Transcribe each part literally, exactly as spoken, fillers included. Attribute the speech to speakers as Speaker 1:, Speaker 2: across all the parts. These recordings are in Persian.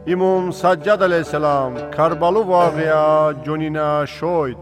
Speaker 1: امام سجاد علیه السلام کربلا واقعا جنین شوید.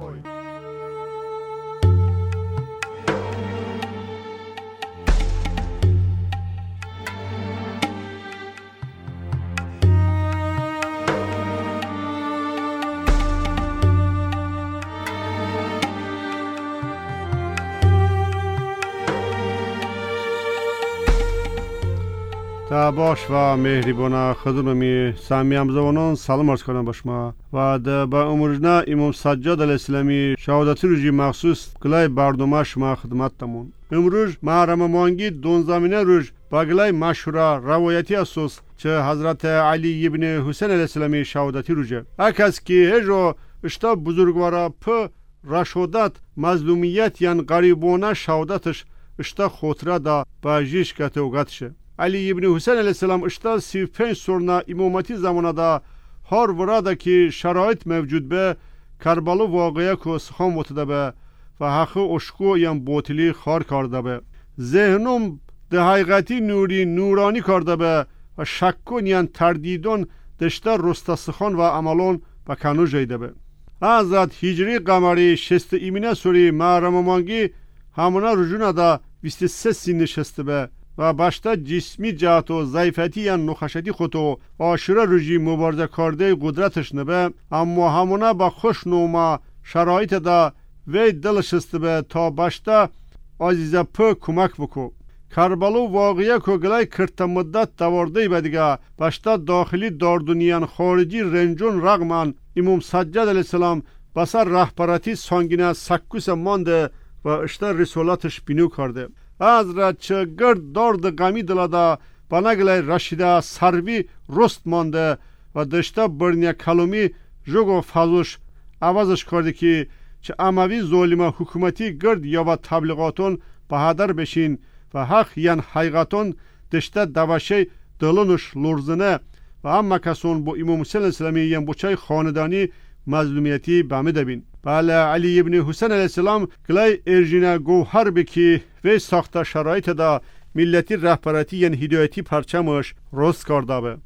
Speaker 1: تا باش و مهربان خدمتی سامیام زبانان سلام عرض کنم به شما و با امروزنا امام سجاد علیه السلامی شهادتی روزی مخصوص گلای برنامه شما خدمت تمون. امروز محرم مانگی دونزدهمین روز با گلای مشهور روایتی اساس چه حضرت علی ابن حسین علیه السلامی شهادتی روزه. اکس که هجو اشتا بزرگوارا پ رشودت مظلومیت یان غریبانه شهادتش اشتا خاطره دا با جیش کته اوگتشه. علی ابن حسین علیه السلام اشتا سی و پنج سورنا امامتی زمانه دا هر وراده که شرایط موجود به کربلا واقعه که سخان بوده به و حق اشکو یا باطلی خار کرده به ذهنم ده حقیقتی نوری نورانی کرده به و شکون یا تردیدون دشتر رسته سخان و عملون به کنو جیده به. حضرت هجری قمری شست ایمینه سوری محرم مانگی همونه رجونه دا بیست و سه سین نشسته به و باشتا جسمی جهت و ضعیفتی یا نخشتی خودو آشوره روزی مبارزه کرده قدرتش نبه، اما همونه با خوش نوما شرایط دا وی دلش است به تا باشتا عزیزه پا کمک بکو. کربلا واقعیه که گلای کرت مدت دوارده بدیگه باشتا داخلی داردونیان خارجی رنجون رغمان امام سجاد علیه السلام بسر رهبرتی سانگینه سکوس مانده و اشتر رسولاتش بینو کرده. حضرت چه گرد دارد غمی دلادا بانگلای رشیده سروی رست مانده و دشته برنیا کلومی جوگو فازوش عوضش کرده که چه اموی ظالمه حکومتی گرد یا و تبلیغاتون بهادر بشین و حق یان حقیقتون دشته دوشه دلونش لرزنه و اما کسون با امام حسین اسلامی یان بچای خاندانی مظلومیتی بامده بین. بله علی ابن حسین علیه السلام گلای ارجینه گوهر بکی و ساخته شرایط دا ملتی رهبرتی یان هدایتی پرچمش رست کرده به.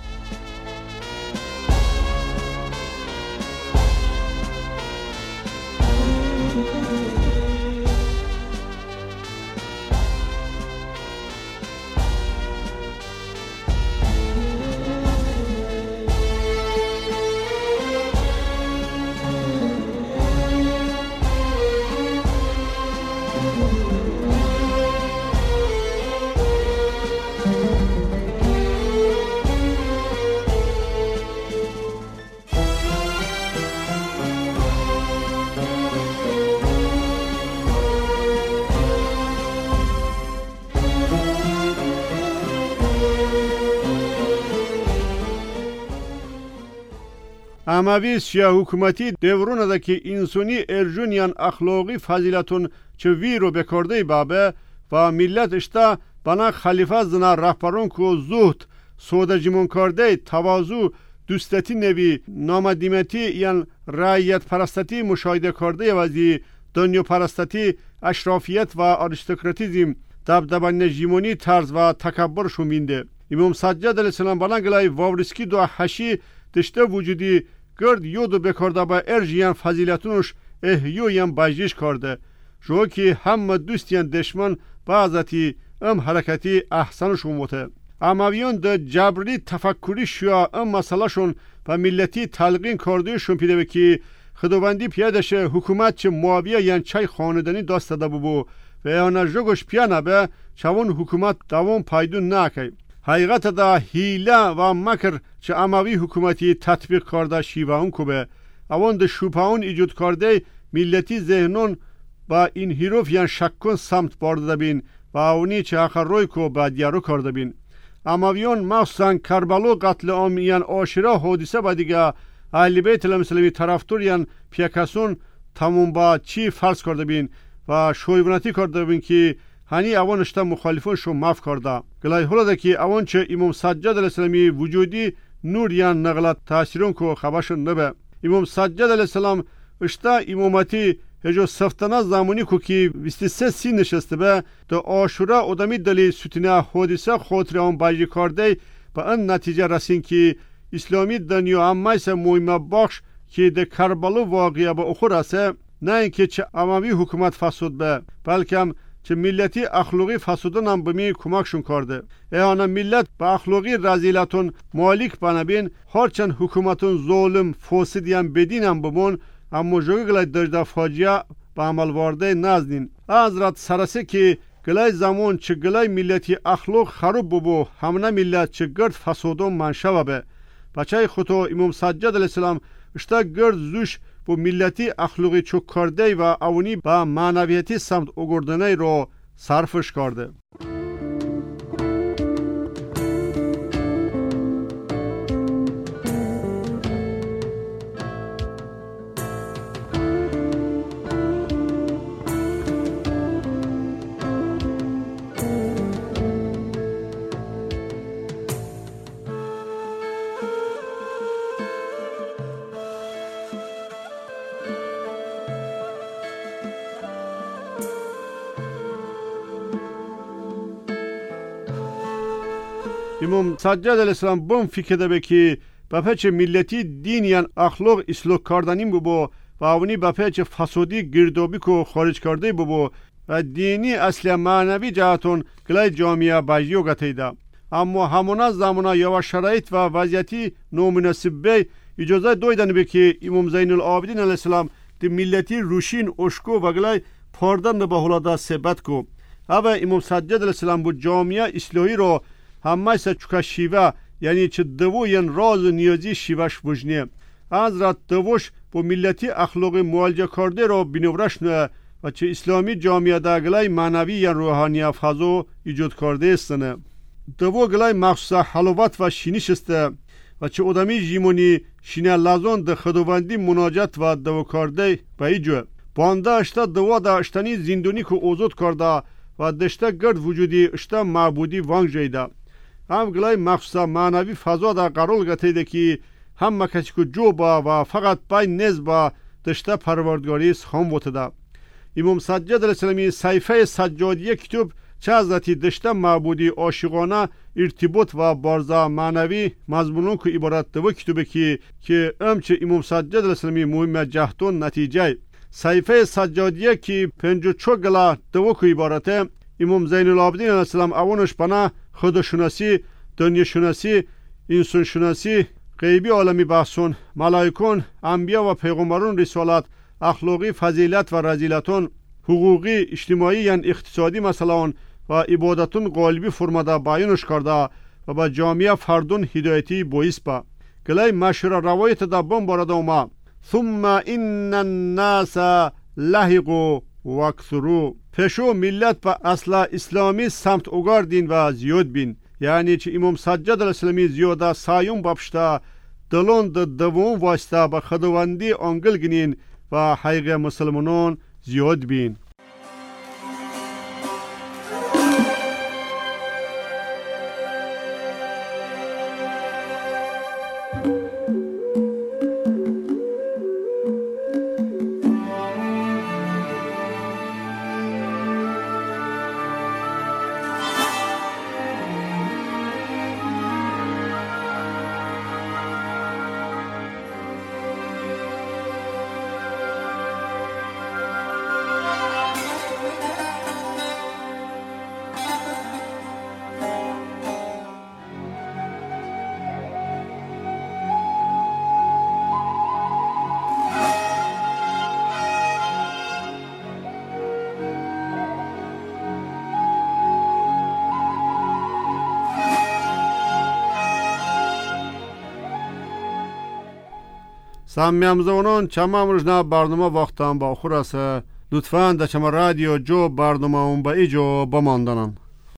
Speaker 1: اموی سیاه حکومتی دورونه ده که انسانی ارجونیان اخلاقی فضیلتون چه وی رو بکرده بابه و ملت اشتا بنا خلیفه زنا رهبرون که زهد سوده جمون کرده تواضع دوستتی نوی نامدیمتی یان رعیت پرستتی مشاهده کرده وزی دنیا پرستتی اشرافیت و آریستوکراتیزم دبدبه نجیمونی طرز و تکبر شومینده. امام سجاد علیه السلام بلنگلای واورسکی دو حشی دشته وجودی گرد یودو بکرده با ارجیان فضیلتونش احیویم بجیش کرده جو که همه دوستیان دشمن بعضتی ام حرکتی احسنش اوموته. امویان ده جبری تفکری شیا ام مسئله شون و ملتی تلقین کرده شون پیده بکی خداوندی پیادشه حکومت چه معاویه یان چای خاندانی داسته ده ببو و انا جوگش پیانه به چون حکومت دوام پایدون نکی. حقیقت دا حیله و مکر چه اموی حکومتی تطبیق کرده شیوه اون کبه اوان ده شوپاون ایجود کرده ملتی ذهنون با این حروف یان شکون سمت برده بین و اونی چه اخر روی که بدیارو کرده بین. امویون مخصوصا کربلا قتل عام یان عاشوره حادثه با دیگه اهل بیت المسلمی طرفدار یان پیکسون تمام با چی فرض کرده بین و شویونتی کرده بین که هنی اوان اشتا مخالفون شو ماف کرده. گلای حالا ده که اوان چه امام سجاد علیه السلامی وجودی نور یان نقلت تاثیرون که خبرشون نبه. امام سجاد علیه السلام اشتا امامتی هجو سفتانه زمانی که که بیست و سه سی نشسته به ده عاشوره ادامی دلی سوتینه حادثه خاطر آن باجی کرده به ان نتیجه رسین که اسلامی دنیا هم میسه مهم بخش که در کربلا واقعه به اخور است، نه اینکه چه عمومی حکومت فساد به، بلکه چه ملتی اخلاقی فسادن هم بمی کمکشون کرده. ایانا ملت به اخلاقی رذیلتون مالک بنابین، هرچند حکومتون ظلم فاسدی هم بدین هم بمون، اما جوی گلای درجه فاجعه به عمل وارده نزدین. حضرت سرسه که گلای زمان چه گلای ملتی اخلاق خراب ببو، همه ملت چه گرد فسادون منشوه به. بچه خطا امام سجاد علیه السلام اشتا گرد زوش با ملتی اخلاقی چوک کرده و اونی با معنویتی سمت اگردنه رو صرفش کرده. امام سجاد علیه السلام بم فکر ده که با پیچ ملتی دینیان اخلاق اصلاح کردنیم ببو و اونی با پیچ فسادی گردابی کو خارج کرده ببو و دینی اصل معنوی جهتون گلای جامعه باجیو گتیده. اما همونا زمانا یا شرایط و وضعیتی نامناسب به اجازه دویدن به که امام زین العابدین علیه السلام دی ملتی روشین اشکو و گلای پاردن به حالا ثبت کو. اما امام سجاد علیه السلام بود جامعه اصلاحی رو همه سه چکا شیوه یعنی چه دوین راز و نیازی شیوهش وجنه. حضرت دوش با ملتی اخلاق معالجه کرده را بینورش نه و چه اسلامی جامعه داگلای معنوی یا روحانی افحازو ایجاد کرده استنه. دو گلای مخصوص حلوت و شینیش استه و چه ادمی جیمونی شینه لازون ده خداوندی مناجات و دو کرده با ایجو. بانده اشتا دو دا اشتانی زندونی که اوزود کرده و دشته گرد وجودی اشتا معبودی وانگ جایده. هم گلای مخصوص معنوی فضا دا قرار گتیده که هم کسی که جو با و فقط پای نز با دشته پروردگاری سخام بوده. امام سجاد علیه السلامی صحیفه سجادیه کتاب چه حضرتی دشته معبودی عاشقانه ارتباط و بارزه معنوی مضمونون که عبارت دو کتابه که که امچه امام سجاد علیه السلامی مهم جهتون نتیجه. صحیفه سجادیه که پنج و چو گلا دو که عبارته امام زین العابدین علیه السلام اونش بنا خودشناسی، دنیا شناسی، انسان شناسی، غیبی عالمی بحثون، ملائکون، انبیا و پیغمبرون رسالت، اخلاقی فضیلت و رذیلتون، حقوقی، اجتماعی یعنی اقتصادی مسائلون و عبادتون قالبی فرماده بیانش کرده و با جامعه فردون هدایتی باعث با. گلای مشهور روایت دا بم بارده اوما ثم ان الناس لحقوا واکثروا. پیشو ملت با اصلا اسلامی سمت اگاردین و زیاد بین. یعنی چه امام سجاد علیه السلامی زیاده سایون بابشتا دلون د دوم واسطه با خداوندی انگل گنین و حقیق مسلمانان زیاد بین. سامیامزونان چما مرجنا برنامه وقتان با خوراسه لطفاً در چما رادیو جو برنامه اون با ایجو بماندنن.